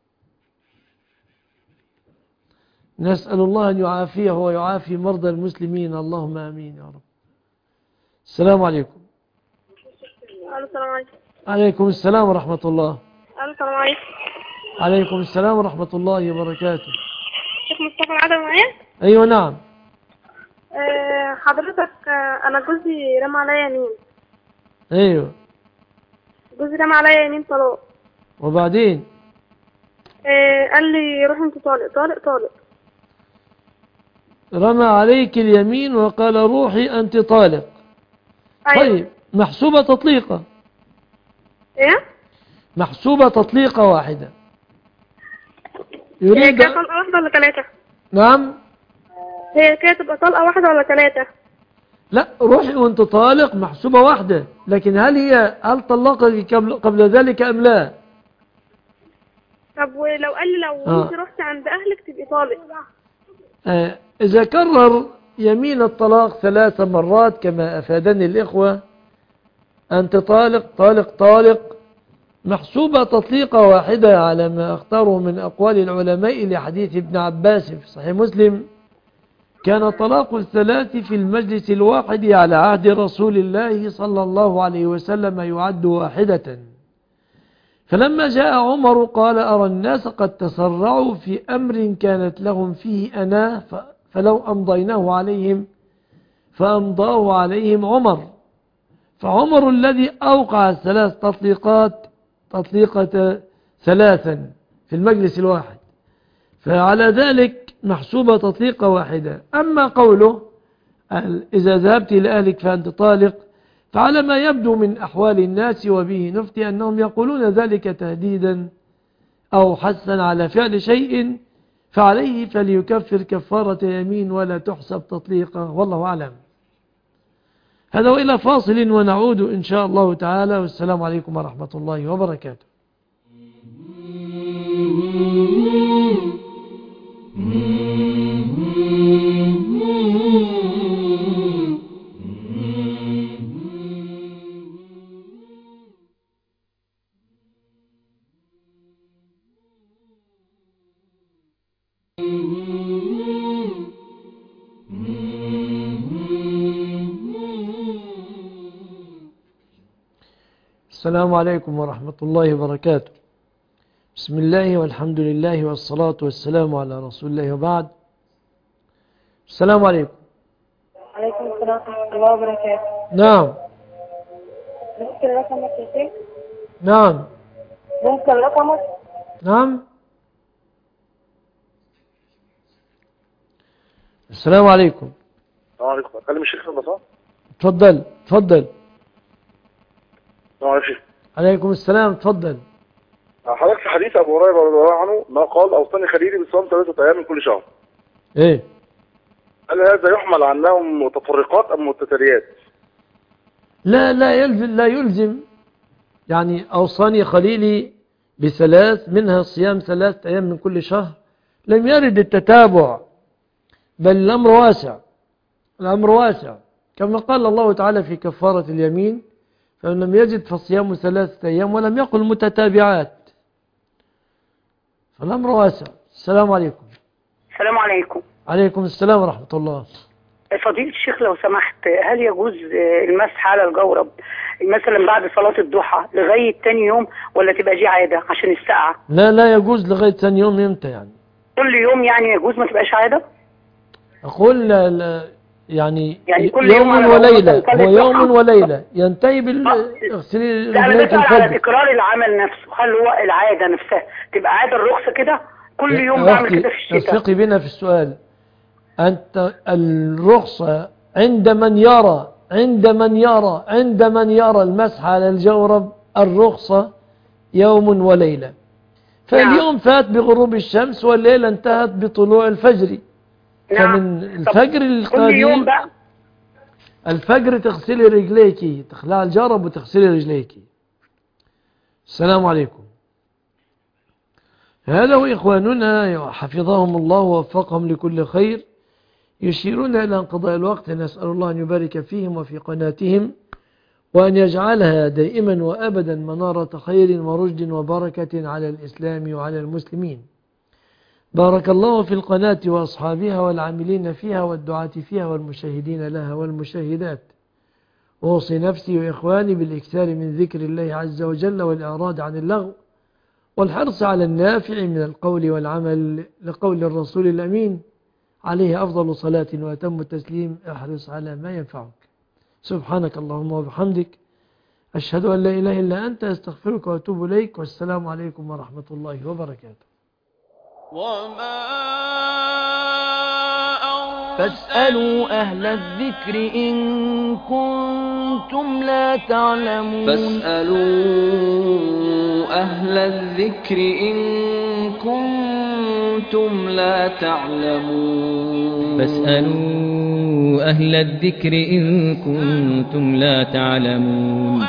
نسأل الله أن يعافيه ويعافي مرضى المسلمين، اللهم آمين يا رب. السلام عليكم. السلام عليكم. عليكم السلام ورحمة الله. السلام عليكم. عليكم السلام ورحمة الله وبركاته. شيخ مصطفى العدوي معايا؟ أيوة نعم. أه حضرتك، أه أنا جوزي رمى عليا يمين. أيوة. جوزي رمى عليا يمين طلاق. وبعدين؟ أه قال لي روح انت طالق طالق طالق. رمى عليك اليمين وقال روحي أنت طالق. أيوة. طيب، محسوبة تطليقة. إيه؟ محسوبة تطليقة واحدة. يريد هي كده طلقة واحدة ولا ثلاثة؟ نعم. هي كده تبقى طلقة واحدة ولا ثلاثة؟ لا، روحي وانت طالق محسوبة واحدة، لكن هل هي هل طلقك قبل ذلك أم لا؟ طب ولو قال لي لو آه. انت رحت عند أهلك تبقي طالق. آه. إذا كرر يمين الطلاق ثلاث مرات كما أفادني الإخوة، أنت طالق طالق طالق، محسوبة تطليقة واحدة على ما اختاره من أقوال العلماء لحديث ابن عباس في صحيح مسلم: كان طلاق الثلاث في المجلس الواحد على عهد رسول الله صلى الله عليه وسلم يعد واحدة. فلما جاء عمر قال: أرى الناس قد تسرعوا في أمر كانت لهم فيه أنا فلو أمضيناه عليهم فأمضاه عليهم عمر. فعمر الذي أوقع الثلاث تطليقات تطليقة ثلاثا في المجلس الواحد، فعلى ذلك محسوبة تطليقة واحدة. أما قوله إذا ذهبت إلى أهلك فأنت طالق، فعلى ما يبدو من أحوال الناس وبه نفتي أنهم يقولون ذلك تهديدا أو حثا على فعل شيء، فعليه فليكفر كفارة يمين ولا تحسب تطليقة، والله أعلم. هذا وإلى فاصل ونعود إن شاء الله تعالى، والسلام عليكم ورحمة الله وبركاته. السلام عليكم ورحمة الله وبركاته. بسم الله والحمد لله والصلاة والسلام على رسول الله، وبعد. السلام عليكم. عليكم السلام ورحمة الله وبركاته. نعم. ممكن رقمك يا شيخ؟ نعم. ممكن رقمك؟ نعم. السلام عليكم. السلام عليكم. اكلم الشيخ في البصره؟ اتفضل اتفضل. السلام عليكم. عليكم السلام، اتفضل. حضرتك في حديث ابو هريره رضي الله عنه ما قال اوصاني خليلي بصوم ثلاثه ايام من كل شهر. ايه؟ هل هذا يحمل عنهم متفرقات ام متتاليات؟ لا لا يلزم لا يلزم يعني أوصاني خليلي بثلاث منها صيام ثلاث أيام من كل شهر، لم يرد التتابع، بل الأمر واسع. الأمر واسع كما قال الله تعالى في كفارة اليمين: فإن لم يجد فصيام ثلاثة أيام، ولم يقل متتابعات. فالأمر واسع. السلام عليكم. السلام عليكم. عليكم السلام ورحمة الله. فضيلة الشيخ لو سمحت، هل يجوز المسح على الجورب مثلا بعد صلاة الضحى لغاية تاني يوم، ولا تبقى دي عادة عشان السقعة؟ لا لا يجوز لغاية تاني يوم. امتى يعني؟ كل يوم يعني يجوز، ما تبقاش عادة؟ أقول لا لا يعني, يعني كل يوم, يوم وليلة. هو يوم وليلة ينتهي بالاغسال. لا أنا بسأل على تكرار العمل نفسه، هل هو العادة نفسها تبقى عادة الرخصة كده كل يوم بعمل كده في الشتاء؟ افرقي بينا في السؤال. أنت الرخصة عند من يرى عند من يرى عند من يرى المسح على الجورب، الرخصة يوم وليلة. فاليوم فات بغروب الشمس، والليلة انتهت بطلوع الفجر. فمن الفجر القادم الفجر تغسلي رجليك، تخلع الجورب وتغسلي رجليك. السلام عليكم. هذا وإخواننا حفظهم الله ووفقهم لكل خير يشيرون إلى انقضاء الوقت. نسأل الله أن يبارك فيهم وفي قناتهم، وأن يجعلها دائما وأبدا منارة خير ورشد وبركة على الإسلام وعلى المسلمين. بارك الله في القناة وأصحابها والعاملين فيها والدعاة فيها والمشاهدين لها والمشاهدات. أوصي نفسي وإخواني بالإكثار من ذكر الله عز وجل والإعراض عن اللغو، والحرص على النافع من القول والعمل، لقول الرسول الأمين عليه أفضل صلاة وأتم التسليم: احرص على ما ينفعك. سبحانك اللهم وبحمدك، أشهد أن لا إله إلا أنت، أستغفرك وأتوب إليك، والسلام عليكم ورحمة الله وبركاته. وما فاسألوا أهل الذكر إن كنتم لا تعلمون. فاسألوا أهل الذكر إن كنتم لا تعلمون. فاسألوا أهل الذكر إن كنتم لا تعلمون.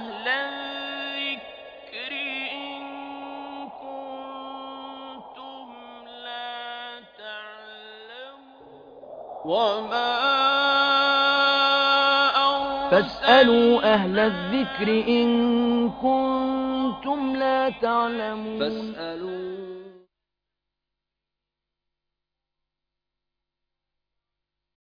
وما فاسألوا أهل الذكر إن كنتم لا تعلمون. فاسألوا